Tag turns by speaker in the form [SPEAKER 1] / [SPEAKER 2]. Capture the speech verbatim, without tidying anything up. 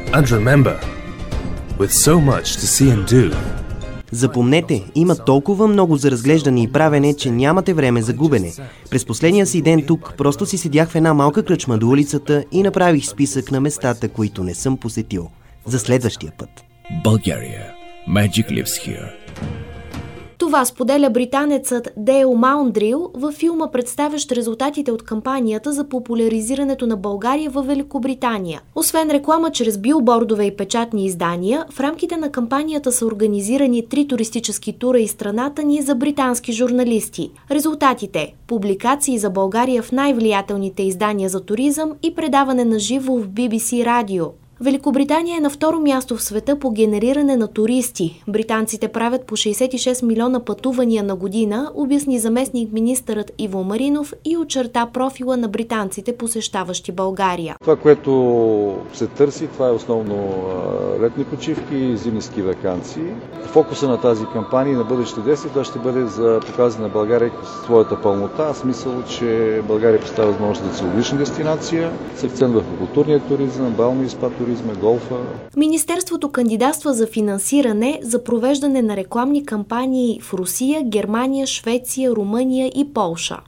[SPEAKER 1] And remember, with so much to see and do,
[SPEAKER 2] запомнете, има толкова много за разглеждане и правене, че нямате време за губене. През последния си ден тук просто си седях в една малка кръчма до улицата и направих списък на местата, които не съм посетил. За следващия път.
[SPEAKER 3] Bulgaria. Magic lives here.
[SPEAKER 4] Това споделя британецът Дейл Маундрил във филма, представящ резултатите от кампанията за популяризирането на България във Великобритания. Освен реклама чрез билбордове и печатни издания, в рамките на кампанията са организирани три туристически тура из страната ни за британски журналисти. Резултатите – публикации за България в най-влиятелните издания за туризъм и предаване на живо в Би Би Си радио. Великобритания е на второ място в света по генериране на туристи. Британците правят по шейсет и шест милиона пътувания на година, обясни заместник-министърът Иво Маринов и очерта профила на британците, посещаващи България.
[SPEAKER 5] Това, което се търси, това е основно летни почивки и зимни ски ваканции. Фокуса на тази кампания и на бъдещите действия това ще бъде за показване на България своята пълнота, в смисъл, че България представя възможност да целогодишна дестинация с акцент върху културния туризъм, бални и спа туризма, голфа.
[SPEAKER 4] Министерството кандидатства за финансиране за провеждане на рекламни кампании в Русия, Германия, Швеция, Румъния и Полша.